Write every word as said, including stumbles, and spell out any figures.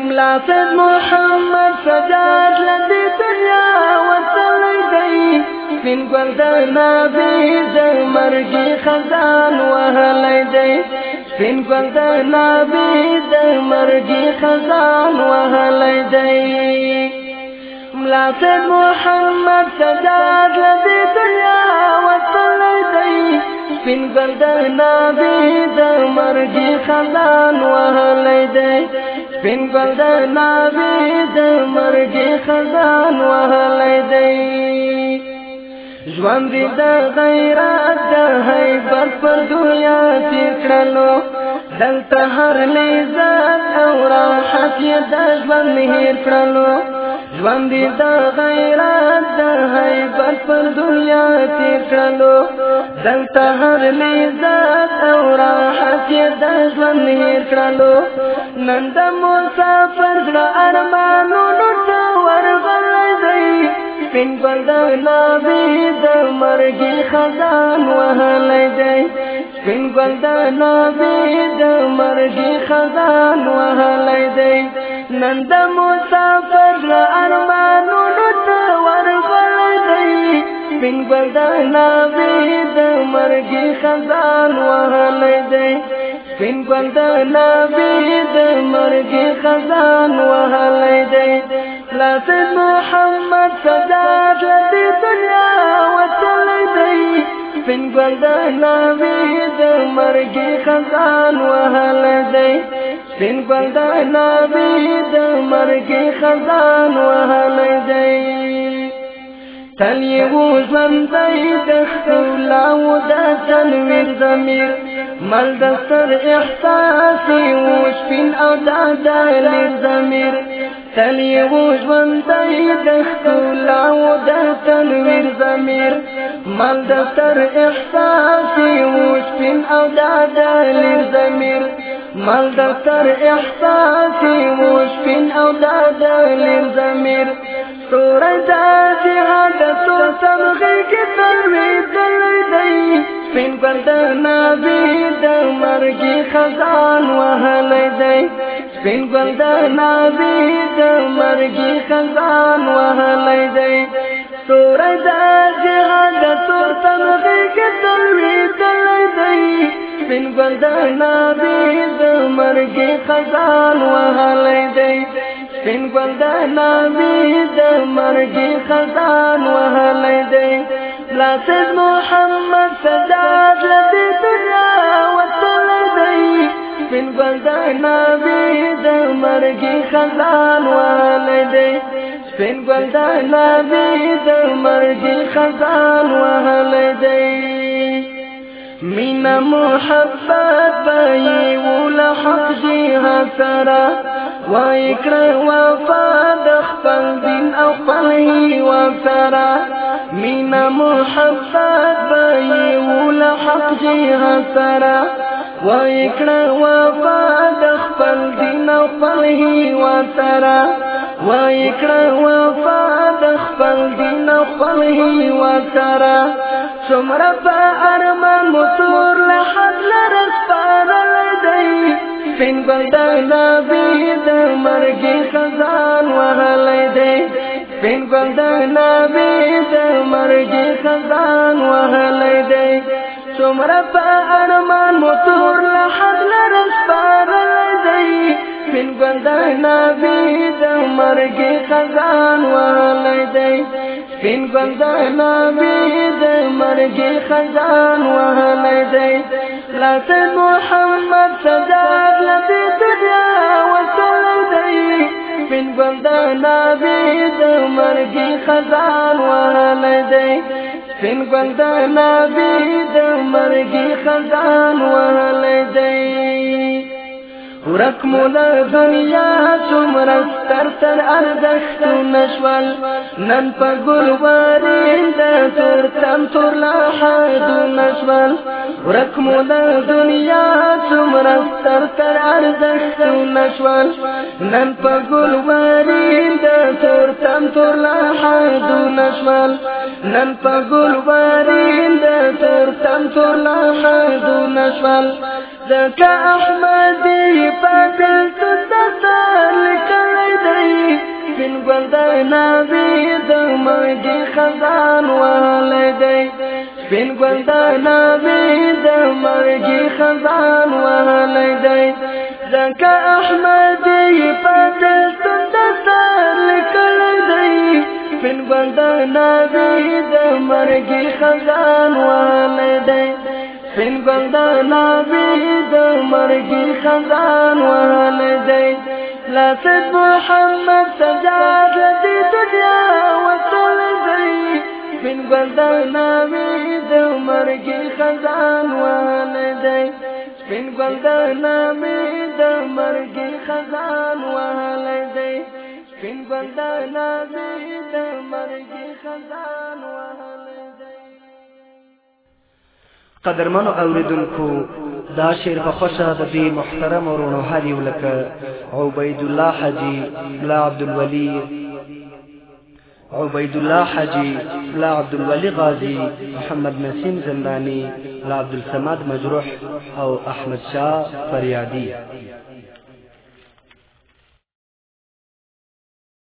ملا سید محمد سجاد لدی دنیا وتلی دی سپین ګل د نبی د مرګي خزان وهلی دی سپین ګل د نبی د مرګي خزان وهلی دی ملا سید محمد سجاد لدی دنیا وتلی دی سپین ګل د نبی د مرګي خزان وهلی دی سپین ګل د نبی د مرګي خزان وهلی دی ژوند د غیرت د هیبت پر دنیا تیر کړلو دلته هر لذت او راحت یې د ژوند هیر کړلو ژوند د غیرت د هیبت پر دنیا تیر کړلو دلته هر لذت او راحت یې د ژوند هیر کړلو نن د مسافر زړه ارمانونو ته ورغلی دی سپین ګل د نبی د مرګي خزان وهلی دی سپین ګل د نبی د مرګي خزان وهلی دی نن د مسافر زړه ارمانونو ته ورغلی دی سپین ګل د نبی د مرګي خزان وهلی دی سپین ګل د نبی د مرګي خزان وهلی دی ملا سید محمد سجاد لدی دنیا وتلی دی سپین ګل د نبی د مرګي خزان وهلی دی سپین ګل د نبی د مرګي خزان وهلی دی تل یې و ژوندی د ښکلاو د تنویر ضمیر مل د ستر احساس و سپین او د دلیر ضمیر تل یې و ژوندی د ښکلاو د تنویر ضمیر مل د ستر احساس و سپین او د دلیر ضمیر مل د ستر احساس و سپین او د دلیر ضمیر ستوری د جهاد تور تمغې کې تلوېدلی دی سپین ګل د نبي د مرګي خزان وهلی دی سپین ګل د نبي د مرګي خزان وهلی دی ستوری د جهاد تور تمغې کې تلوېدلی دی سپین ګل د نبي د مرګي خزان وهلی دی سپین ګل د نبی د مرګي خزان وهلی دی ملا سید محمد سجاد لدی دنیا وتلی دی سپین ګل د نبی د مرګي خزان وهلی دی سپین ګل د نبی د مرګي خزان وهلی دی مینا محبت بایی ولا حق جهاد سره وای کړه وفا د خپل دین او خپل هیواد سره مینا محبت بایی ولا حق جهاد سره وای کړه وفا د خپل دین او خپل هیواد سره وای کړه وفا د خپل دین او خپل هیواد سره څومره په ارمان موتور له حد لره سپارلی دی سپین ګل د نبي د مرګي خزان وهلی دی سپین ګل د نبي د مرګي خزان وهلی دی څومره په ارمان موتور له حد لره سپارلی دی سپین ګل د نبي د مرګي خزان وهلی دی سپین ګل د نبي د مرګي خزان وهلی دی ملا سید محمد سجاد لدی دنیا وتلی دی سپین ګل د نبي د مرګي خزان وهلی دی سپین ګل د نبي د مرګي خزان وهلی دی ورک مو د دنیا څومره ستر تر ارزښتونه شول نن په ګلوارین د تورتم تور له حدونه شول ورک مو د دنیا څومره ستر تر ارزښتونه شول نن په ګلوارین د تورتم تور له حدونه شول نن په ګلوارین د تورتم تور له حدونه شول ذکا احمدی په دل تو دستار لیکل ګل د نبی د مرګي خزان وهلی دی سپین ګل د نبی د مرګي خزان وهلی دی ځکه احمد یې په دلتون د سر لیکلی دی سپین ګل د نبی د مرګي خزان وهلی دی سپین ګل د نبی د مرګي خزان وهلی دی لاسد محمد سجاد لدی دنیا وتلی دی سپین ګل د نبی د مرګي خزان وهلی دی سپین ګل د نبی د مرګي خزان وهلی دی سپین ګل د نبی د مرګي خزان وهلی دی. قدرمنو اوریدونکو دا شعر په خوښه د دې محترم ورونو هر یو لکه عبید الله حاجی لا عبدالولی عبید الله حاجی لا عبدالولی غازی محمد نسیم زندانی لا عبدالصمد مجروح او احمد شاه فریادی